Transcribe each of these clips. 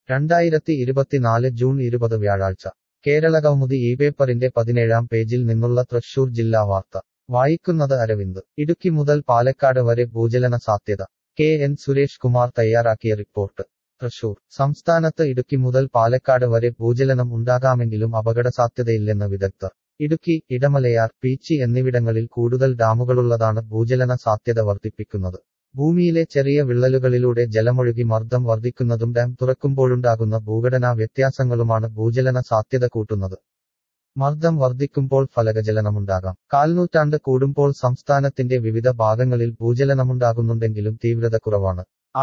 2024 June 20 വ്യാഴാഴ്ച കേരളകൗമുദി ഈ പേപ്പറിന്റെ 17-ാം പേജിൽ നിന്നുള്ള തൃശൂർ ജില്ലാ വാർത്ത വായിക്കുന്നത് അരവിന്ദ്. ഇടുക്കി മുതൽ പാലക്കാട് വരെ ഭൂചലന സാധ്യത. കെ.എൻ. സുരേഷ് കുമാർ തയ്യാറാക്കിയ റിപ്പോർട്ട്. തൃശൂർ. സംസ്ഥാനത്ത് ഇടുക്കി മുതൽ പാലക്കാട് വരെ ഭൂചലനം ഉണ്ടാകാമെങ്കിലും അപകടസാധ്യതയില്ലെന്ന് വിദഗ്ധർ. ഇടുക്കി, ഇടമലയാർ, പീച്ചി എന്നിവിടങ്ങളിൽ കൂടുതൽ ഡാമുകളുള്ളതാണ് ഭൂചലന സാധ്യത വർദ്ധിപ്പിക്കുന്നത്. ഭൂമിയിലെ ചെറിയ വിള്ളലുകളിലൂടെ ജലമൊഴുകി മർദ്ദം വർദ്ധിക്കുന്നതും ഡാം തുറക്കുമ്പോഴുണ്ടാകുന്ന ഭൂഘടനാ വ്യത്യാസങ്ങളുമാണ് ഭൂചലന സാധ്യത കൂട്ടുന്നത്. മർദ്ദം വർദ്ധിക്കുമ്പോൾ ഫലകചലനമുണ്ടാകാം. കാൽനൂറ്റാണ്ട് കൂടുമ്പോൾ സംസ്ഥാനത്തിന്റെ വിവിധ ഭാഗങ്ങളിൽ ഭൂചലനമുണ്ടാകുന്നുണ്ടെങ്കിലും തീവ്രത കുറവാണ്.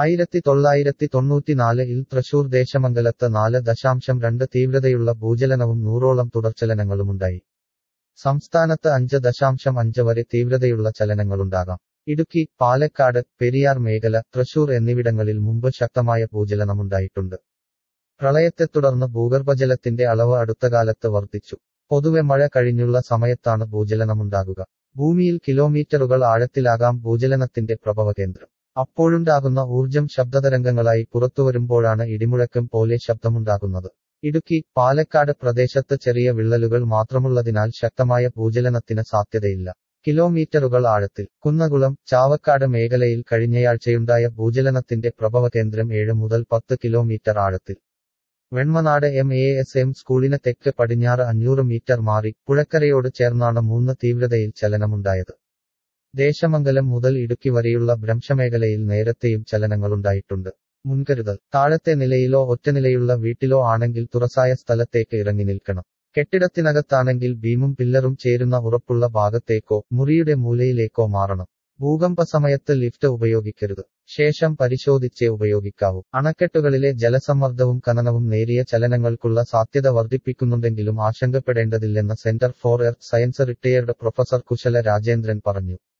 1994-ൽ തൃശൂർ ദേശമംഗലത്ത് 4.2 തീവ്രതയുള്ള ഭൂചലനവും 100ഓളം തുടർചലനങ്ങളുമുണ്ടായി. സംസ്ഥാനത്ത് 5.5 വരെ തീവ്രതയുള്ള ചലനങ്ങളുണ്ടാകാം. ഇടുക്കി, പാലക്കാട്, പെരിയാർ മേഖല, തൃശൂർ എന്നിവിടങ്ങളിൽ മുമ്പ് ശക്തമായ ഭൂചലനമുണ്ടായിട്ടുണ്ട്. പ്രളയത്തെ തുടർന്ന് ഭൂഗർഭജലത്തിന്റെ അളവ് അടുത്തകാലത്ത് വർദ്ധിച്ചു. പൊതുവെ മഴ കഴിഞ്ഞുള്ള സമയത്താണ് ഭൂചലനമുണ്ടാകുക. ഭൂമിയിൽ കിലോമീറ്ററുകൾ ആഴത്തിലാകാം ഭൂചലനത്തിന്റെ പ്രഭവകേന്ദ്രം. അപ്പോഴുണ്ടാകുന്ന ഊർജം ശബ്ദതരംഗങ്ങളായി പുറത്തുവരുമ്പോഴാണ് ഇടിമുഴക്കം പോലെ ശബ്ദമുണ്ടാകുന്നത്. ഇടുക്കി, പാലക്കാട് പ്രദേശത്ത് ചെറിയ വിള്ളലുകൾ മാത്രമുള്ളതിനാൽ ശക്തമായ ഭൂചലനത്തിന് സാധ്യതയില്ല. കിലോമീറ്ററുകൾ ആഴത്തിൽ. കുന്നകുളം, ചാവക്കാട് മേഖലയിൽ കഴിഞ്ഞയാഴ്ചയുണ്ടായ ഭൂചലനത്തിന്റെ പ്രഭവകേന്ദ്രം 7 മുതൽ 10 കിലോമീറ്റർ ആഴത്തിൽ. വെൺമനാട് MASM സ്കൂളിന് തെക്ക് പടിഞ്ഞാറ് 500 മീറ്റർ മാറി പുഴക്കരയോട് ചേർന്നാണ് 3 തീവ്രതയിൽ ചലനമുണ്ടായത്. ദേശമംഗലം മുതൽ ഇടുക്കി വരെയുള്ള ഭ്രംശമേഖലയിൽ നേരത്തെയും ചലനങ്ങളുണ്ടായിട്ടുണ്ട്. മുൻകരുതൽ. താഴത്തെ നിലയിലോ ഒറ്റനിലയുള്ള വീട്ടിലോ ആണെങ്കിൽ തുറസായ സ്ഥലത്തേക്ക് ഇറങ്ങി നിൽക്കണം. കെട്ടിടത്തിനകത്താണെങ്കിൽ ബീമും പില്ലറും ചേരുന്ന ഉറപ്പുള്ള ഭാഗത്തേക്കോ മുറിയുടെ മൂലയിലേക്കോ മാറണം. ഭൂകമ്പ സമയത്ത് ലിഫ്റ്റ് ഉപയോഗിക്കരുത്. ശേഷം പരിശോധിച്ചേ ഉപയോഗിക്കാവൂ. അണക്കെട്ടുകളിലെ ജലസമ്മർദ്ദവും ഖനനവും നേരിയ ചലനങ്ങൾക്കുള്ള സാധ്യത വർദ്ധിപ്പിക്കുന്നുണ്ടെങ്കിലും ആശങ്കപ്പെടേണ്ടതില്ലെന്ന് centre for earth science retired professor Kushala Rajendran പറഞ്ഞു.